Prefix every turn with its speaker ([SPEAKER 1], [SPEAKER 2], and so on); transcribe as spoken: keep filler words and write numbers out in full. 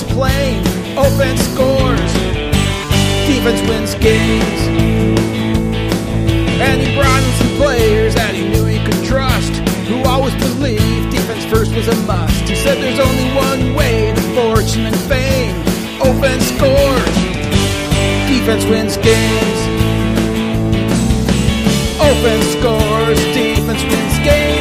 [SPEAKER 1] is plain. Offense scores, defense wins games. And he brought in some players that he knew he could trust, who always believed defense first was a must. He said there's only one way to fortune and fame. Offense scores, defense wins games. Offense scores, defense wins games.